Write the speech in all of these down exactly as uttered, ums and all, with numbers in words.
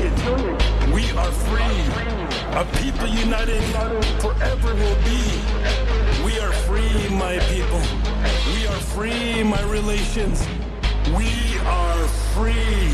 resilient. We are free. A people united forever will be. We are free, my people. We are free, my relations. We are free.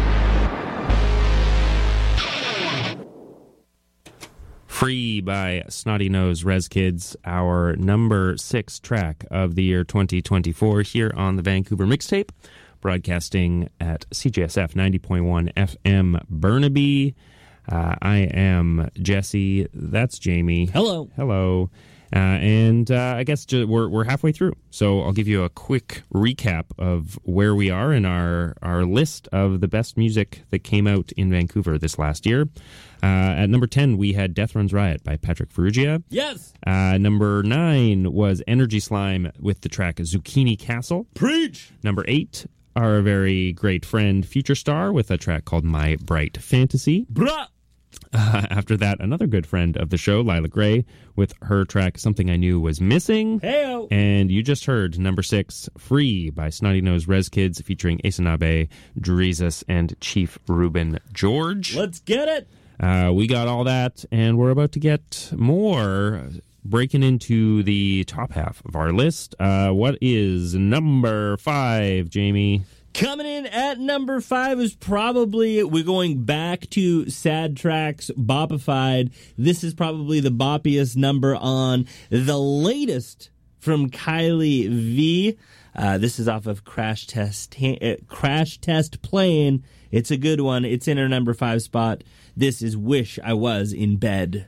Free by Snotty Nose Res Kids, our number six track of the year twenty twenty-four here on the Vancouver Mixtape, broadcasting at C J S F ninety point one F M Burnaby. Uh, I am Jesse. That's Jamie. Hello. Hello. Uh, and uh, I guess ju- we're we're halfway through, so I'll give you a quick recap of where we are in our, our list of the best music that came out in Vancouver this last year. Uh, at number ten, we had Death Runs Riot by Patrick Ferrugia. Yes. Uh, number nine was Energy Slime with the track Zucchini Castle. Preach. Number eight, our very great friend Future Star with a track called My Bright Fantasy. Bruh. Uh, after that, another good friend of the show, Lila Gray, with her track Something I Knew Was Missing. Heyo. And you just heard number six, Free by Snotty Nose Res Kids, featuring Asanabe, Dreezus, and Chief Ruben George. Let's get it. Uh, we got all that, and we're about to get more, breaking into the top half of our list. Uh, what is number five, Jamie? Coming in at number five is probably, we're going back to Sad Tracks Bopified. This is probably the boppiest number on the latest from Kylie V. Uh, this is off of Crash Test uh, Crash Test Plane. It's a good one. It's in our number five spot. This is Wish I Was in Bed.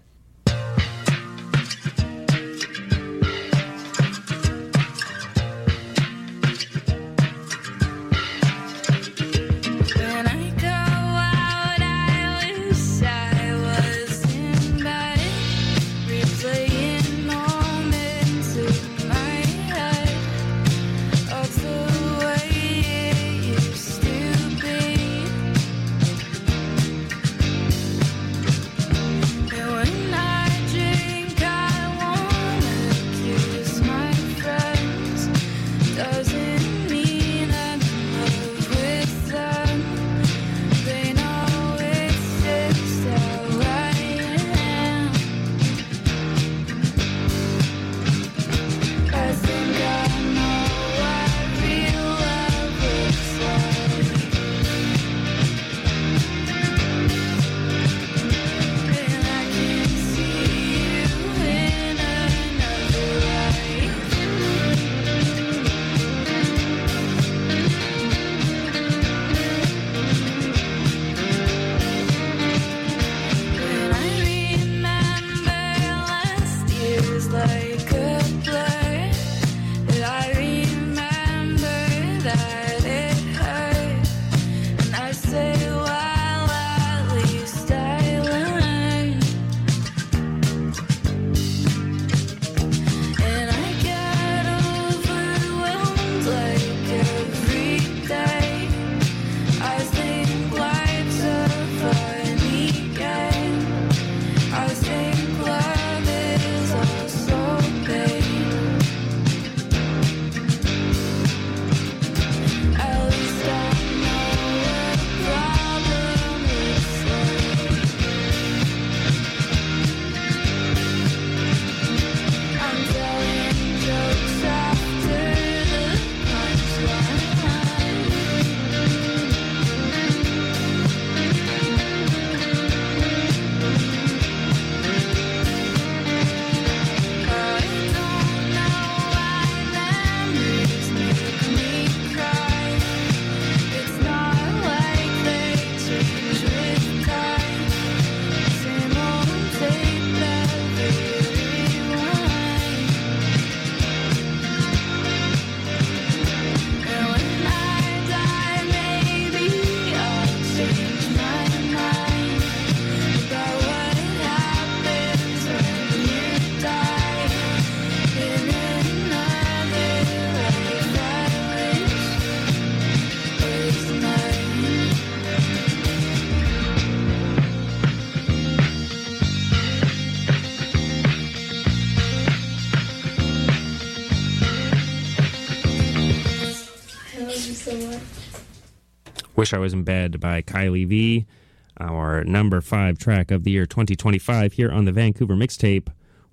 Wish I Was in Bed by Kylie V. our number five track of the year twenty twenty-five here on the Vancouver Mixtape.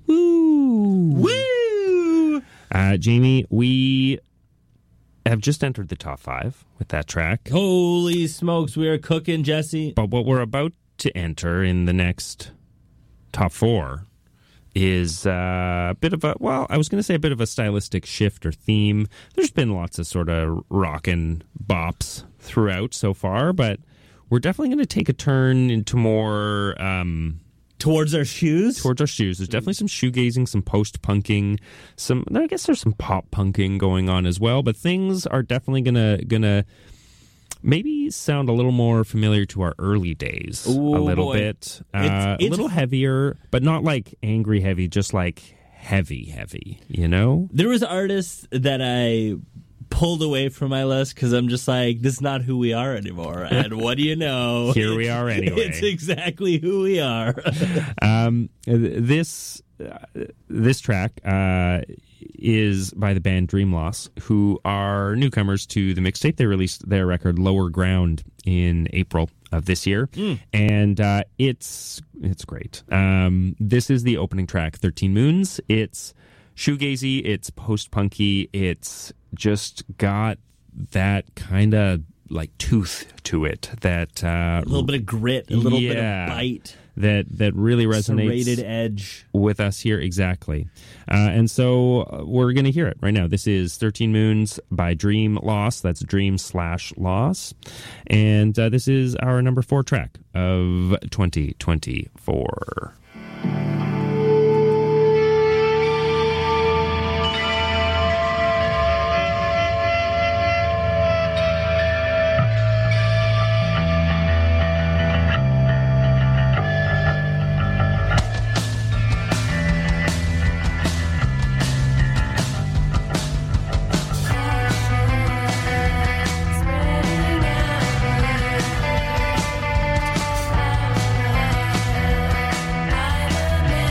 Woo! Woo! Uh, Jamie, we have just entered the top five with that track. Holy smokes, we are cooking, Jesse. But what we're about to enter in the next top four is uh, a bit of a, well, I was going to say a bit of a stylistic shift or theme. There's been lots of sort of rockin' bops throughout so far, but we're definitely going to take a turn into more... Um, Towards our shoes? Towards our shoes. There's definitely some shoegazing, some post-punking, some, I guess there's some pop-punking going on as well, but things are definitely going to gonna maybe sound a little more familiar to our early days. Ooh, a little boy. bit. Uh, It's- it's- a little heavier, but not like angry heavy, just like heavy heavy, you know? There was artists that I pulled away from my list because I'm just like, this is not who we are anymore. And what do you know? Here we are anyway. It's exactly who we are. Um, this uh, this track uh, is by the band Dream Loss, who are newcomers to the mixtape. They released their record Lower Ground in April of this year, mm. and uh, it's it's great. Um, this is the opening track, thirteen Moons. It's shoegazy, it's post-punky, it's just got that kind of like tooth to it, that uh, a little bit of grit, a little yeah, bit of bite, that that really resonates, serrated edge with us here. Exactly. Uh, and so uh, we're going to hear it right now. This is thirteen Moons by Dream Loss. That's Dream slash Loss. And uh, this is our number four track of twenty twenty-four. Spreading out, I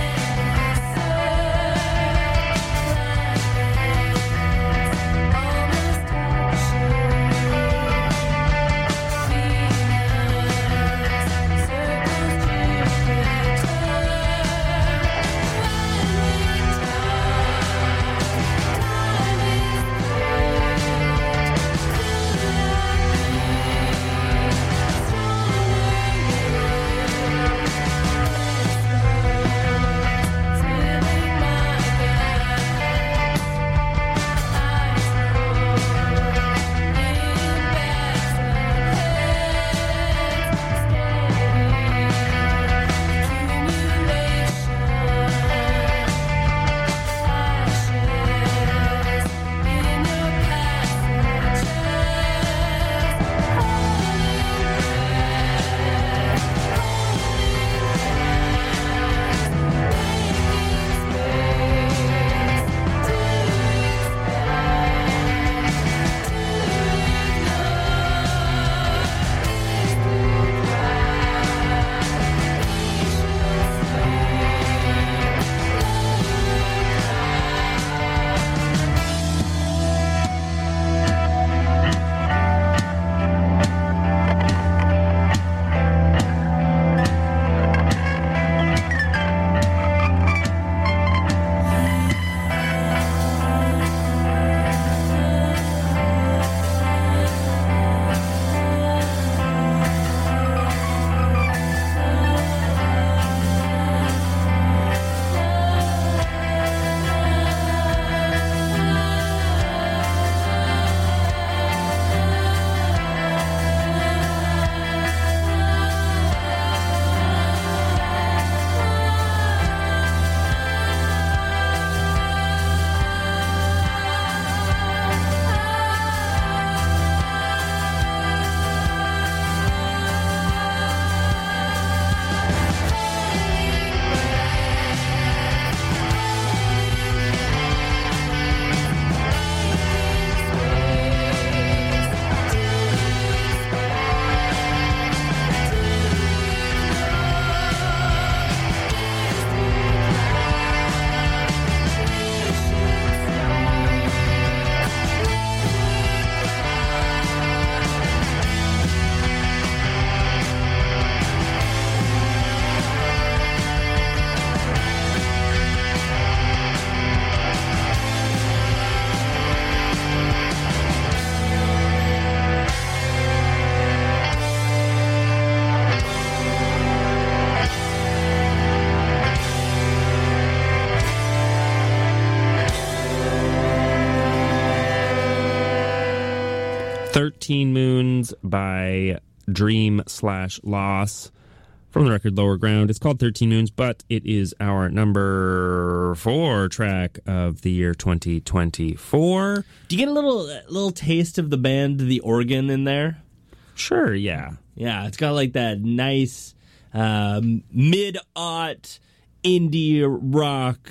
thirteen Moons by Dream slash Loss from the record Lower Ground. It's called thirteen Moons, but it is our number four track of the year twenty twenty-four. Do you get a little a little taste of the band The Organ in there? Sure, yeah. Yeah, it's got like that nice um, mid-aught indie rock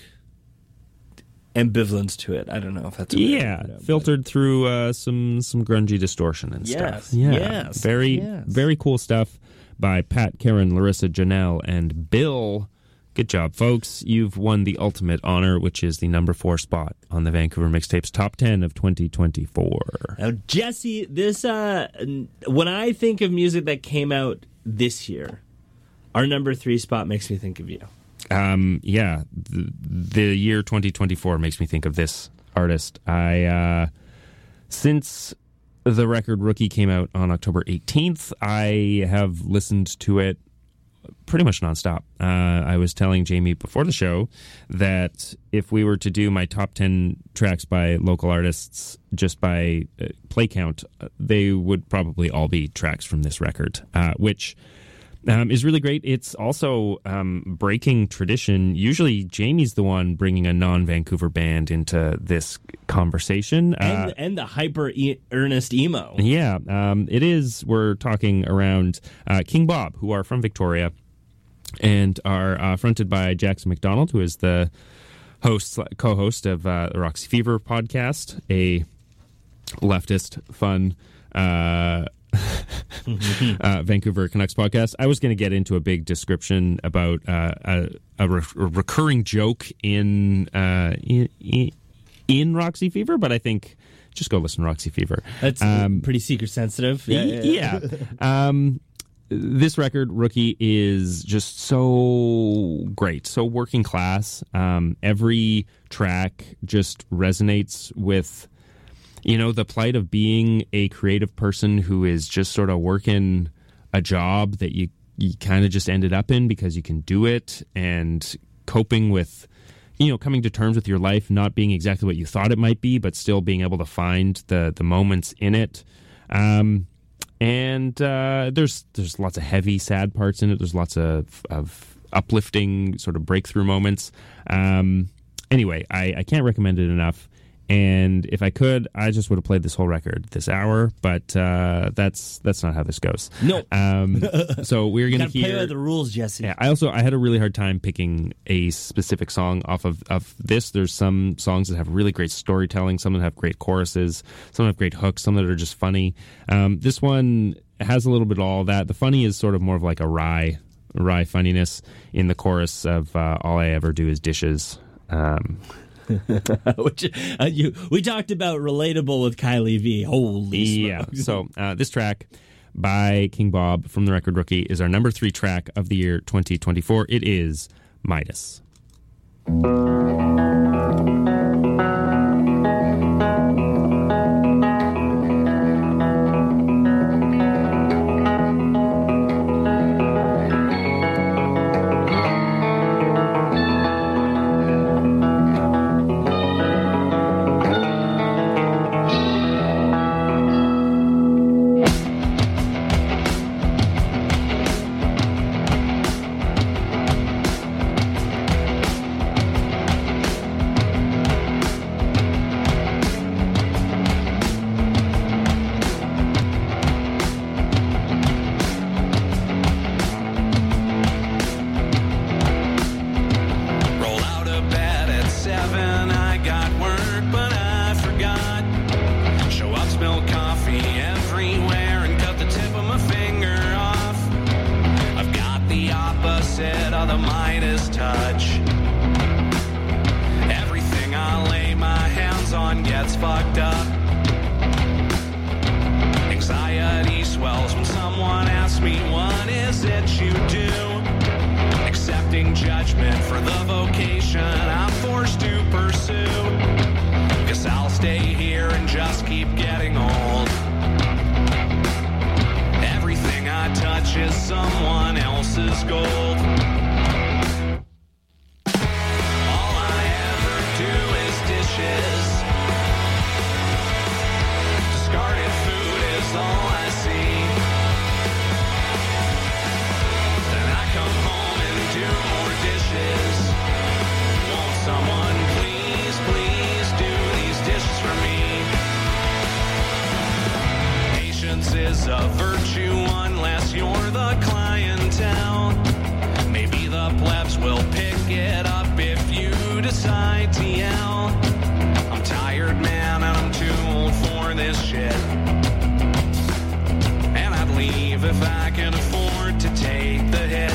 ambivalence to it. I don't know if that's a yeah, word, filtered but... through uh, some some grungy distortion and yes, stuff. Yeah, yes, very yes. very cool stuff by Pat, Karen, Larissa, Janelle, and Bill. Good job, folks. You've won the ultimate honor, which is the number four spot on the Vancouver Mixtapes Top ten of twenty twenty-four. Now, Jesse, this uh, when I think of music that came out this year, our number three spot makes me think of you. Um, yeah, the, the year twenty twenty-four makes me think of this artist. I uh, since the record Rookie came out on October eighteenth, I have listened to it pretty much nonstop. Uh, I was telling Jamie before the show that if we were to do my top ten tracks by local artists just by uh, play count, they would probably all be tracks from this record, uh, which um, is really great. It's also um, breaking tradition. Usually Jamie's the one bringing a non-Vancouver band into this conversation. And, uh, and the hyper e- earnest emo. Yeah, um, it is. We're talking around uh, King Bob, who are from Victoria and are uh, fronted by Jackson McDonald, who is the host, co-host of uh, the Roxy Fever podcast, a leftist, fun uh, uh, Vancouver Canucks podcast. I was going to get into a big description about uh, a, a, re- a recurring joke in, uh, in, in in Roxy Fever, but I think just go listen to Roxy Fever. That's um, pretty secret sensitive. Yeah. yeah. yeah. um, this record, Rookie, is just so great, so working class. Um, every track just resonates with, you know, the plight of being a creative person who is just sort of working a job that you, you kind of just ended up in because you can do it, and coping with, you know, coming to terms with your life not being exactly what you thought it might be, but still being able to find the the moments in it. Um, and uh, there's there's lots of heavy, sad parts in it. There's lots of of uplifting sort of breakthrough moments. Um, anyway, I, I can't recommend it enough. And if I could, I just would have played this whole record this hour, but uh, that's that's not how this goes. No. Um, so we're going to hear... play by the rules, Jesse. Yeah, I also I had a really hard time picking a specific song off of, of this. There's some songs that have really great storytelling, some that have great choruses, some that have great hooks, some that are just funny. Um, this one has a little bit of all that. The funny is sort of more of like a wry, wry funniness in the chorus of uh, All I Ever Do Is Dishes. Um Which uh, you, we talked about relatable with Kylie V. Holy yeah. smokes. So uh, this track by King Bob from the record Rookie is our number three track of the year twenty twenty-four. It is Midas. Discarded food is tell. Maybe the plebs will pick it up if you decide to yell. I'm tired, man, and I'm too old for this shit. And I'd leave if I can afford to take the hit.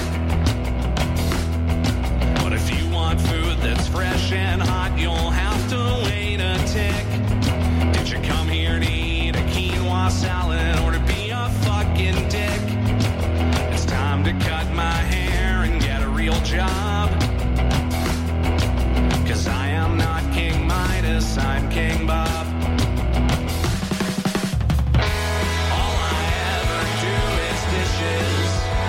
But if you want food that's fresh and hot, you'll have to wait a tick. Did you come here to eat a quinoa salad or to be a fucking dick? It's time to cut my hair and get a real job. Cause I am not King Midas, I'm King Bob. All I ever do is dishes.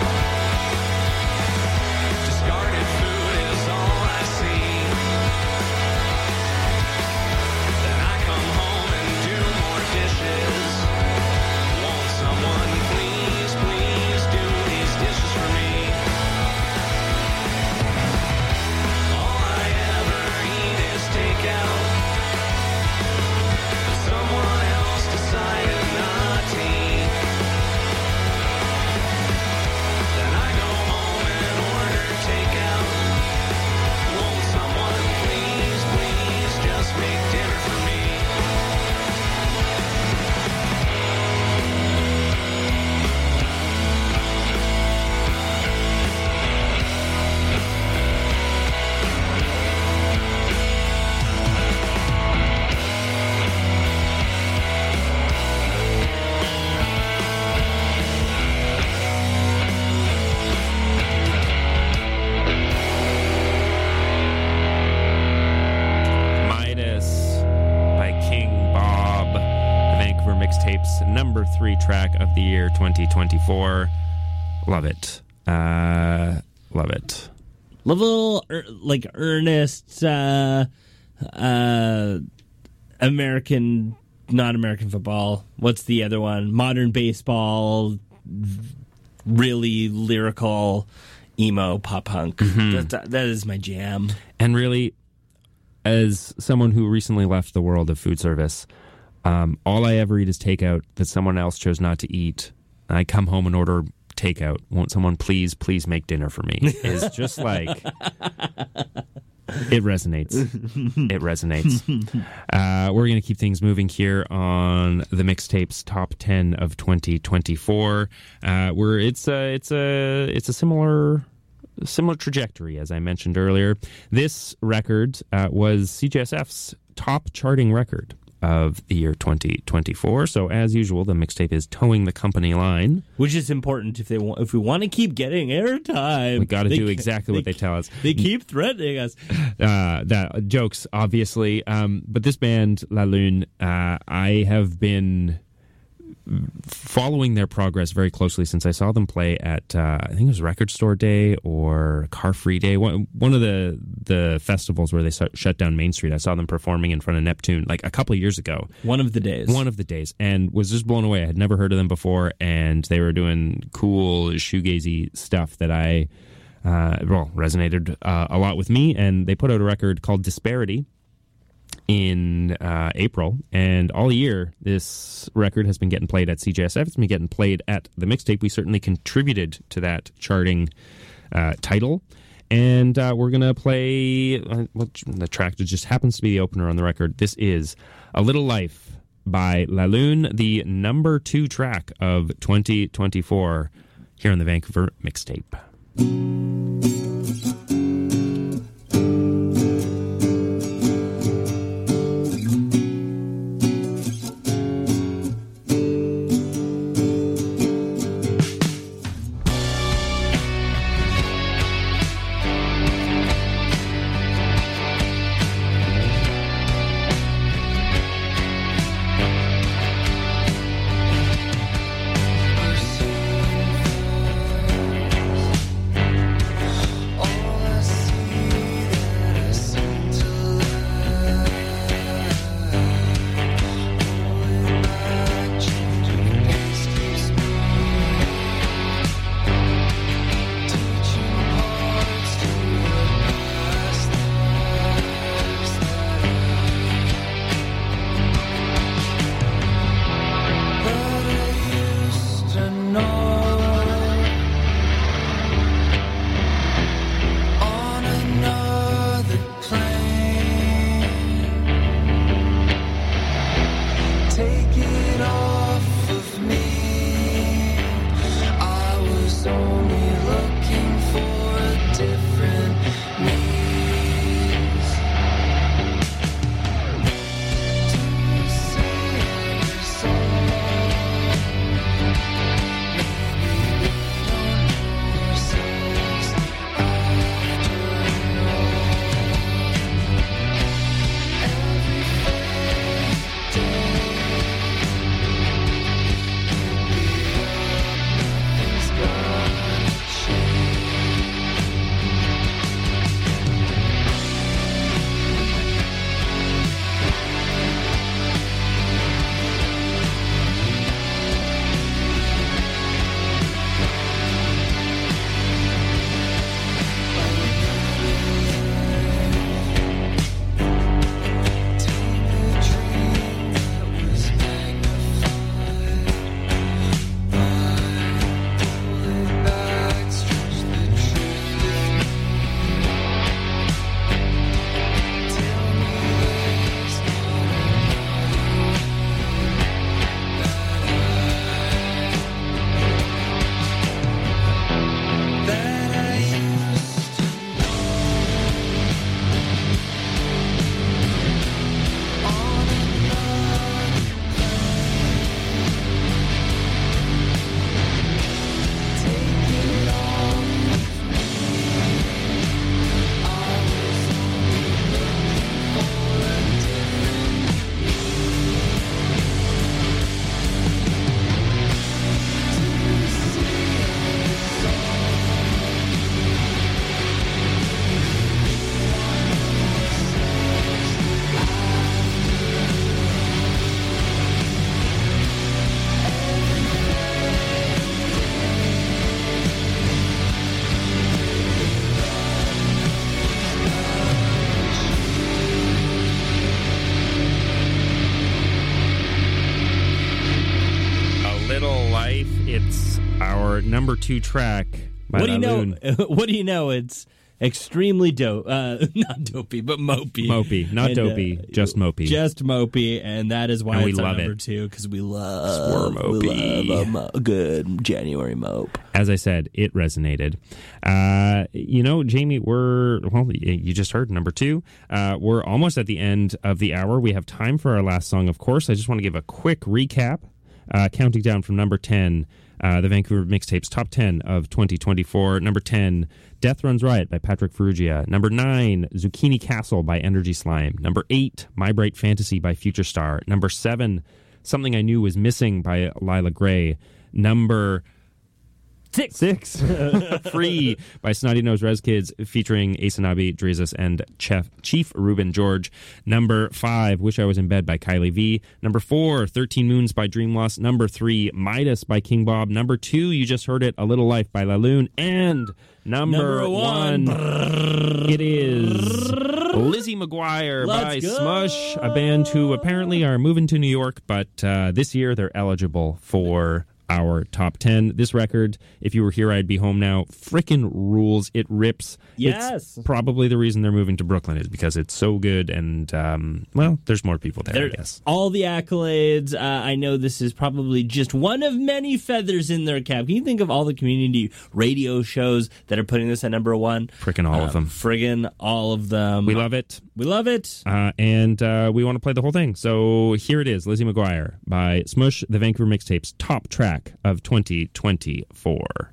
Discarded food is all I see. Then I come home and do more dishes. Won't someone please, please do these dishes for me? All I ever eat is takeout. But someone else decided not to eat. Then I go home and order takeout. Won't someone please, please just make dinner for me? Midas by King Bob, the Vancouver Mixtapes number three track of the year twenty twenty-four. Love it. Uh, love it. Love a little er, like earnest uh, uh, American, not American football. What's the other one? Modern baseball. Really lyrical emo pop punk. Mm-hmm. That, that is my jam. And really, as someone who recently left the world of food service, um, all I ever eat is takeout that someone else chose not to eat. I come home and order takeout. Won't someone please, please make dinner for me? Is just like, it resonates. It resonates. Uh, we're going to keep things moving here on the Mixtapes Top ten of twenty twenty-four. Uh, where it's a, it's a, it's a similar... Similar trajectory, as I mentioned earlier. This record uh, was C J S F's top charting record of the year twenty twenty-four. So, as usual, the mixtape is towing the company line. Which is important if they want, if we want to keep getting airtime. We got to do ca- exactly what they tell us. They keep threatening us. Uh, that jokes, obviously. Um, but this band, La Lune, uh, I have been following their progress very closely since I saw them play at uh, I think it was Record Store Day or Car Free Day, one, one of the the festivals where they shut down Main Street. I saw them performing in front of Neptune like a couple of years ago. One of the days. One of the days, and was just blown away. I had never heard of them before, and they were doing cool shoegazy stuff that I uh, well resonated uh, a lot with me. And they put out a record called Disparity in uh, April, and all year this record has been getting played at C J S F. It's been getting played at the mixtape. We certainly contributed to that charting uh, title, and uh, we're gonna play uh, well, the track that just happens to be the opener on the record. This is A Little Life by La Lune, the number two track of twenty twenty-four here on the Vancouver Mixtape. We're number two track by What do you know? Laloon. What do you know? It's extremely dope. Uh, not dopey, but mopey. Mopey, not And, dopey, uh, just mopey. Just mopey, and that is why And we it's our love number it. two, because we love, Swore we mopey. love a, mo- a good January mope. As I said, it resonated. Uh, you know, Jamie, we're, well, y- you just heard number two. Uh, we're almost at the end of the hour. We have time for our last song, of course. I just want to give a quick recap, uh, counting down from number ten, uh, the Vancouver Mixtapes Top ten of twenty twenty-four. Number ten, Death Runs Riot by Patrick Ferrugia. Number nine, Zucchini Castle by Energy Slime. Number eight, My Bright Fantasy by Future Star. Number seven, Something I Knew Was Missing by Lila Gray. Number Six. Six, Free by Snotty Nose Rez Kids featuring Asanabi, Drizzt, and Chef, Chief Ruben George. Number five, Wish I Was in Bed by Kylie V. Number four, thirteen Moons by Dream Loss. Number three, Midas by King Bob. Number two, you just heard it, A Little Life by Laloon. And number, Number one, one, it is Lizzie McGuire Let's by go. Smush, a band who apparently are moving to New York, but uh, this year they're eligible for our top ten. This record, If You Were Here, I'd Be Home Now, frickin' rules. It rips. Yes. It's probably the reason they're moving to Brooklyn is because it's so good and, um, well, there's more people there, There- I guess. All the accolades. Uh, I know this is probably just one of many feathers in their cap. Can you think of all the community radio shows that are putting this at number one? Frickin' all Uh, of them. Friggin' all of them. We love it. We love it. Uh, and uh, we want to play the whole thing. So here it is, Lizzie McGuire by Smush, the Vancouver Mixtapes top track of twenty twenty-four.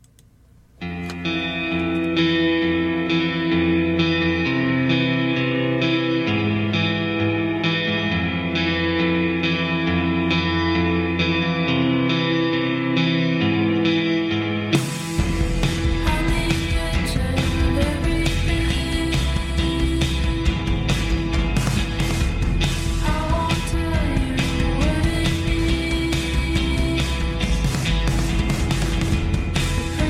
Thank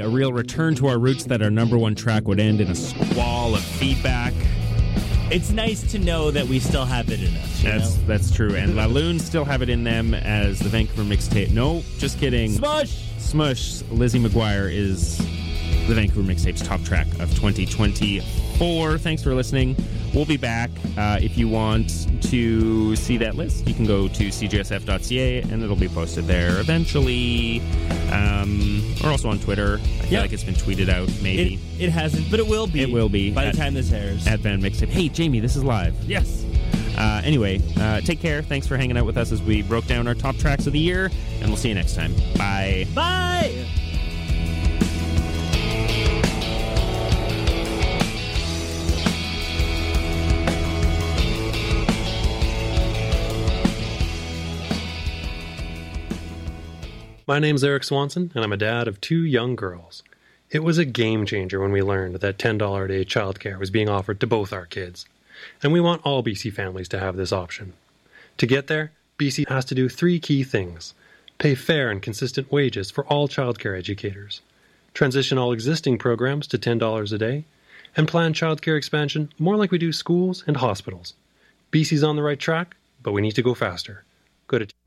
a real return to our roots that our number one track would end in a squall of feedback. It's nice to know that we still have it in us. You That's know? that's true. And La Lune still have it in them as the Vancouver Mixtape. No, just kidding. Smush! Smush. Lizzie McGuire is the Vancouver Mixtape's top track of twenty twenty-four. Thanks for listening. We'll be back. Uh, if you want to see that list, you can go to c j s f dot c a and it'll be posted there eventually. Um, or also on Twitter. I feel Yep. like it's been tweeted out, maybe. It, it hasn't, but it will be. It will be. By At- the time this airs. At Van Mixtape. Hey, Jamie, this is live. yes. Uh, anyway, uh, take care. Thanks for hanging out with us as we broke down our top tracks of the year, and we'll see you next time. Bye. Bye! My name's Eric Swanson, and I'm a dad of two young girls. It was a game changer when we learned that ten dollars a day childcare was being offered to both our kids. And we want all B C families to have this option. To get there, B C has to do three key things. Pay fair and consistent wages for all childcare educators. Transition all existing programs to ten dollars a day. And plan childcare expansion more like we do schools and hospitals. B C's on the right track, but we need to go faster. Go to